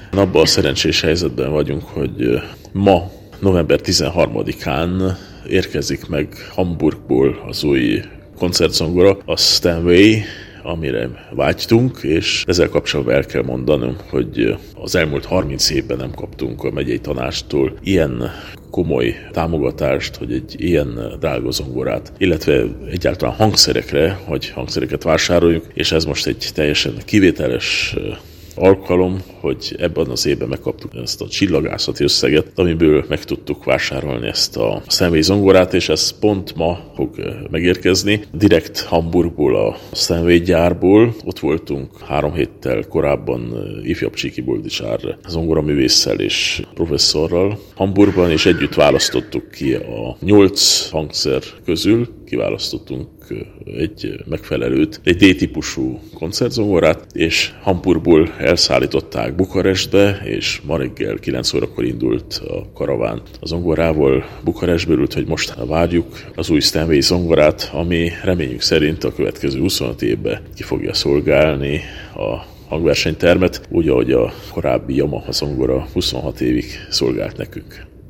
Abban a szerencsés helyzetben vagyunk, hogy ma, november 13-án érkezik meg Hamburgból az új koncertzongora, a Steinway, amire vágytunk, és ezzel kapcsolatban el kell mondanom, hogy az elmúlt 30 évben nem kaptunk a megyei tanácstól ilyen komoly támogatást, hogy egy ilyen drága zongorát, illetve egyáltalán hangszereket vásároljuk, és ez most egy teljesen kivételes alkalom, hogy ebben az évben megkaptuk ezt a csillagászati összeget, amiből meg tudtuk vásárolni ezt a Steinway zongorát, és ez pont ma fog megérkezni. Direkt Hamburgból, a Steinway gyárból. Ott voltunk 3 héttel korábban ifjabb Csíki Boldizsár zongoraművésszel és professzorral Hamburgban, és együtt választottuk ki a 8 hangszer közül, kiválasztottunk egy megfelelőt, egy D-típusú koncertzongorát, és Hamburgból elszállították Bukarestbe, és ma reggel 9 órakor indult a karaván a zongorával Bukarestből, úgyhogy most várjuk az új Steinway zongorát, ami reményünk szerint a következő 25 évben ki fogja szolgálni a hangversenytermet, úgy, ahogy a korábbi Yamaha zongora 26 évig szolgált nekünk.